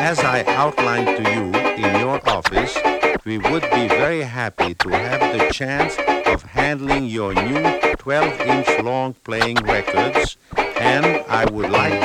as I outlined to you in your office, we would be very happy to have the chance of handling your new 12-inch long playing records, and I would like